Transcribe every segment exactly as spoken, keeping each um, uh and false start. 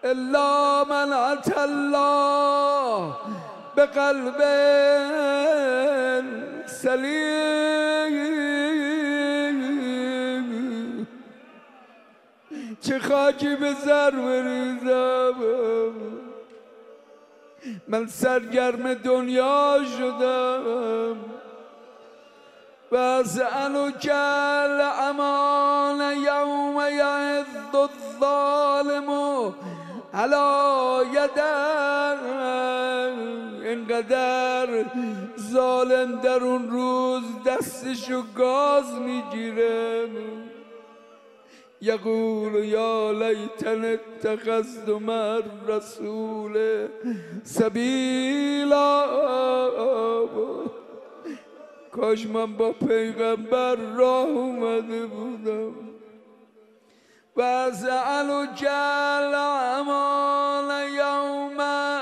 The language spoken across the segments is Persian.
الا من اتى الله بقلب سلیم. چه خاکی به سر بریزم، من سرگرم دنیا شدم. و اسألک الامان یوم یعض الظالم علی یدیه. اینقدر ظالم در اون روز دستشو گاز میگیره، یقول یا لیتنی اتخذت مع الرسول سبیلا. کاش من با پیغمبر راه اومده بودم. و اسألک الامان یوم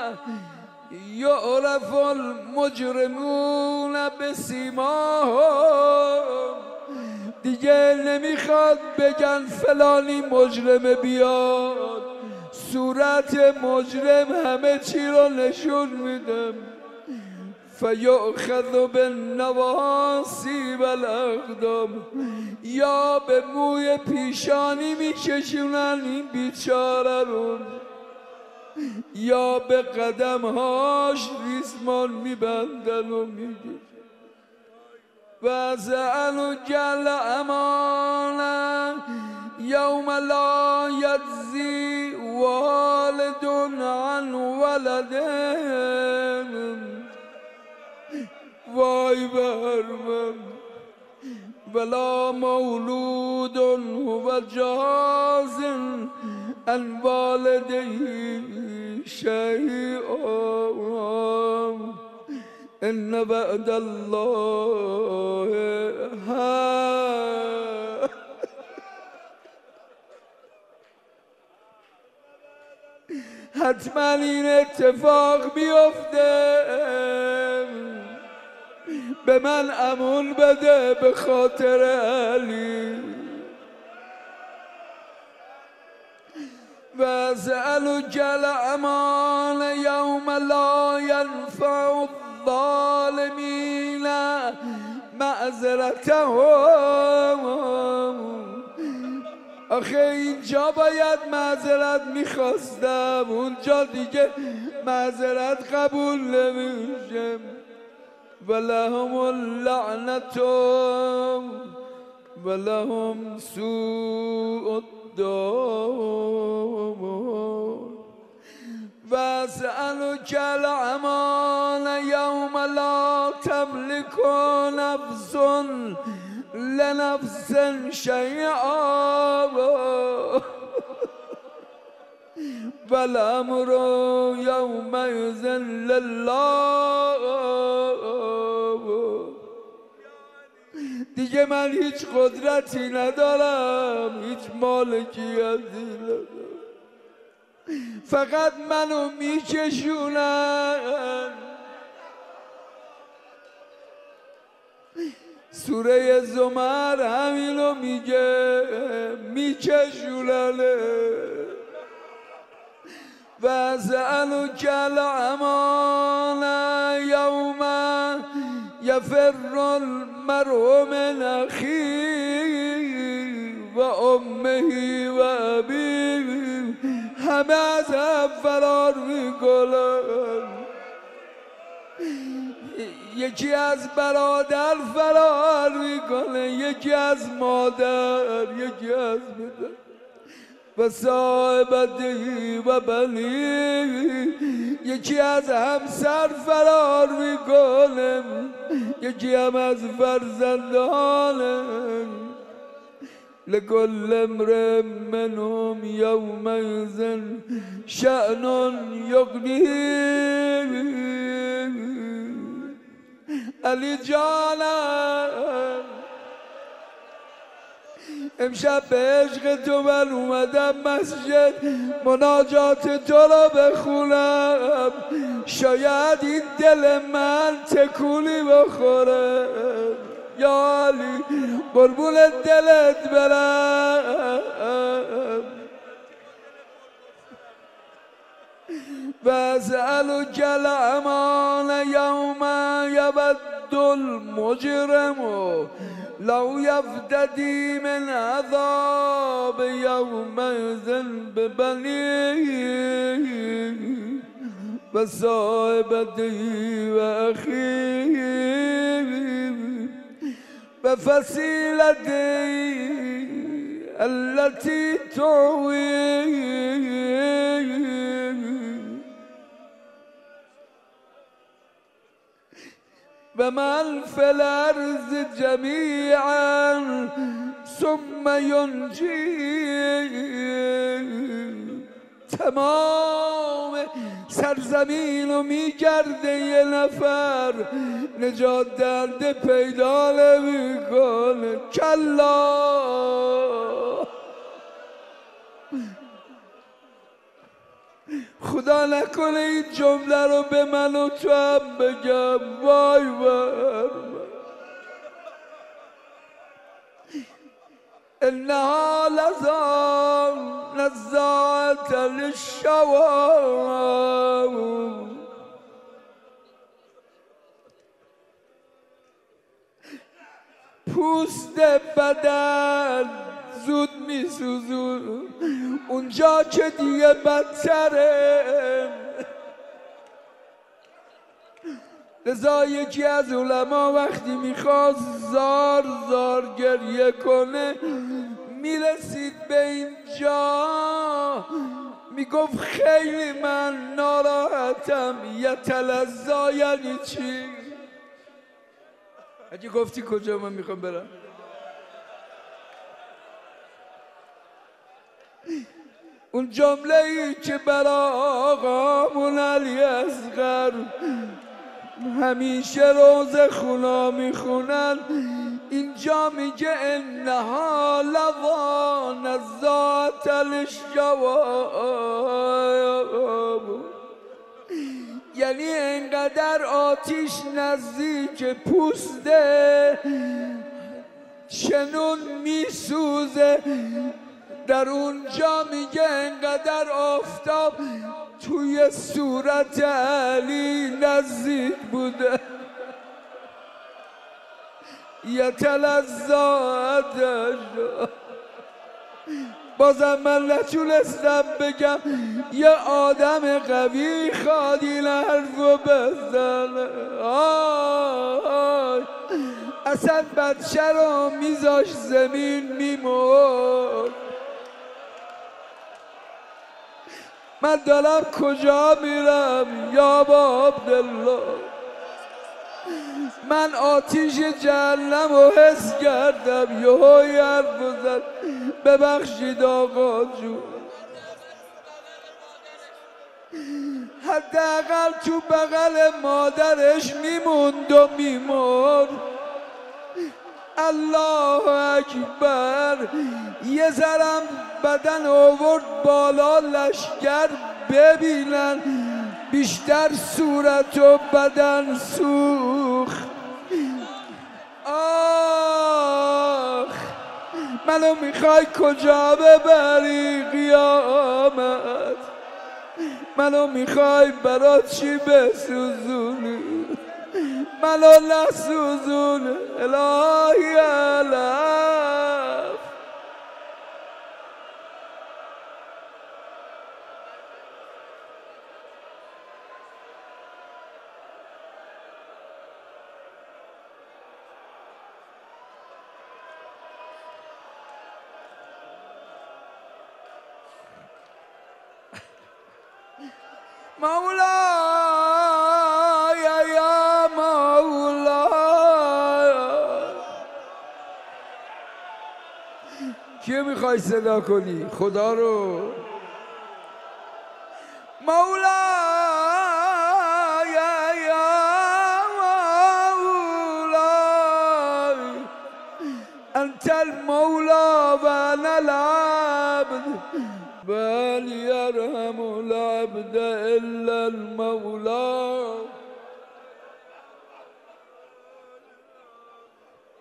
یعرف المجرمون بسیماهم. دیگه نمیخواد بگن فلانی مجرم بیاد، صورت مجرم همه چی رو نشون میدم. فیؤخذ بالنواصی والاقدام، یا به موی پیشانی میکشونن این بیچاره رو، یا به قدمهاش ریسمان میبندن و میگه. و اسألک الامان یوم لا یجزی والد عن ولده. وای بر من، ولا مولود هو جاز عن والده شیئا. ان وعد الله حق. حتما این اتفاق بیفته. به من امون بده به خاطر علی. و اسألک الامان یوم لا ینفع الظالمین معذرتهم. آخه اینجا باید معذرت میخواستم، اونجا دیگه معذرت قبول نمیشه. ولهم اللعنة ولهم سوء الدار. و اسألک الامان یوم لا تملک نفس لنفس شیئا والامر یومئذ لله. دیگه من هیچ قدرتی ندارم، هیچ مالکیتی ندارم، فقط منو میکشونن. سوره زمر همینو میگه، میکشوننه. و اسألک الامان یوم یفر المرء من اخیه و امه و ابیه. همه از هم فرار میکنن. یکی از برادر فرار میکنه، یکی از مادر، یکی از پدر. و صاحبته و بنی، یکی از همسر فرار میکنه، یکی هم از فرزندانه. لكل امرئ منهم يومئذ شأن يغنيه. علی جانم، امشب به عشق تو من اومدم مسجد مناجات تو را بخونم، شاید این دل من تکونی بخوره. یا علی قربون دلت برم. واسألك الأمان يوم يود المجرم لو يفتدي من عذاب يومئذ ببنيه وصاحبته وأخيه وفصيلته التي تؤويه ومن في الأرض جميعا ثم ينجيه. تمام سرزمین رو میگرده یه نفر نجات دهنده پیدا نمیکنه. کلا خدا نکنه این جمله رو به من و تو هم بگم. وای وای انها لظى نزاعة للشوى پوست بدن زود میسوزون اونجا که دیگه بدتره. لذا یکی از علما وقتی میخواست زار زار گریه کنه میرسید به اینجا میگفت خیلی من ناراحتم. یتلظا یعنی چی؟ اگه گفتی کجا من میخوام برم؟ اون جمله ای که برا آقامون علی اصغر همیشه روز خونا میخونن اینجا میگه انها لظى نزاعة للشوى، یعنی انقدر آتیش نزدیک پوسته شنون میسوزه. در اونجا میگه انقدر آفتاب توی صورت علی نزدیک بوده. یتلظا بازم من نتونستم بگم یه آدم قوی خواد این حرفو بزنه. آی اصلا بچه رو میذاش زمین میمرد. من دارم کجا میرم یا با عبدالله؟ من آتیش جهنم رو حس کردم. یهوی حرف زد ببخشید آقا جون، حداقل تو بغل مادرش میموند و میمرد. الله اکبر. یه ذرم بدن آورد بالا لشگر ببینن بیشتر صورت و بدن سوخت. آخ منو میخوای کجا ببری قیامت؟ منو میخوای برات چی بسوزونی؟ منو نسوزون الهی علف. مولا یا مولا کیه میخوای صدا کنی؟ خدا رو. مولا یا مولا انت المولا و انا العبد بل يرحم العبد إلا المولى.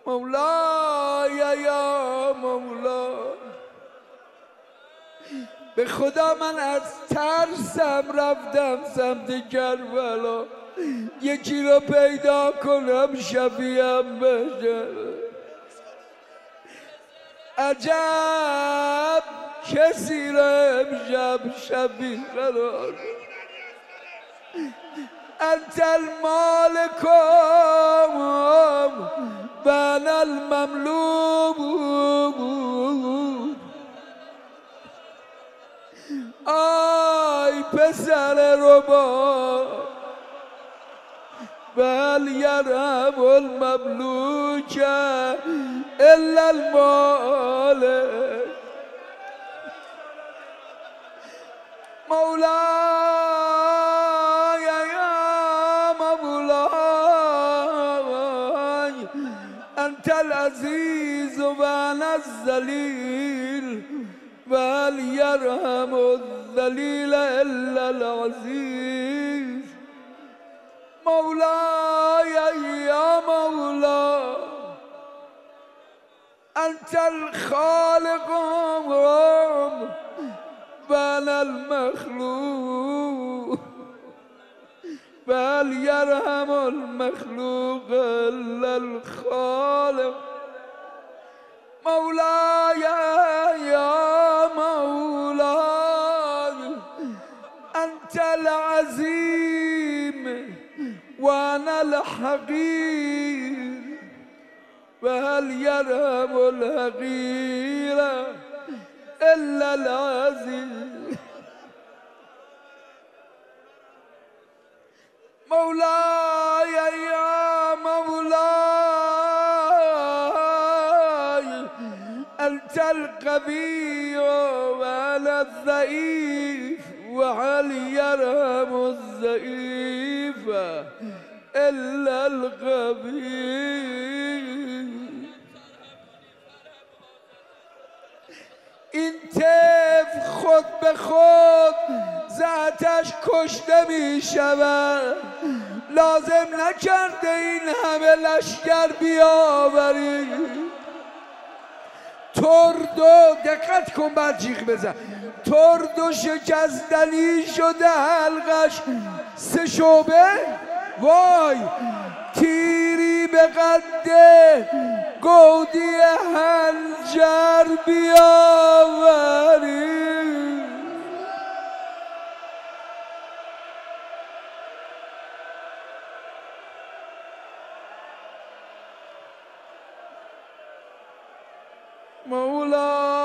مولاي يا مولا به خدا من از ترسم رفتم سمت کربلا یکی رو پیدا کنم شفیعم بشه. عجب کسی را امشب شبیه قرار انت المالک و انا المملوک. آی پسر ربا بل یرحم المملوک الا المالک. مولاي يا مولاي أنت العزيز وأنا الذليل وهل يرحم الذليل إلا العزيز. مولاي يا مولاي أنت الخالق وأنا المخلوق بل يرحم المخلوق إلا الخالق. مولاي يا مولاي أنت العظيم وأنا الحقير وهل يرحم الحقير إلا العزيز. مولاي يا مولاي أنت القوي وأنا الضعيف وهل يرحم الضعيف إلا القوي. این طفل خود به خود ذاتش کشته می شود لازم نکرده این همه لشکر بیاوری. تردو دقت کن بر جیغ بزن تردو شکستنی شده حلقش سه شعبه وای تیری به قده گودی هنجر بیاوری. مولا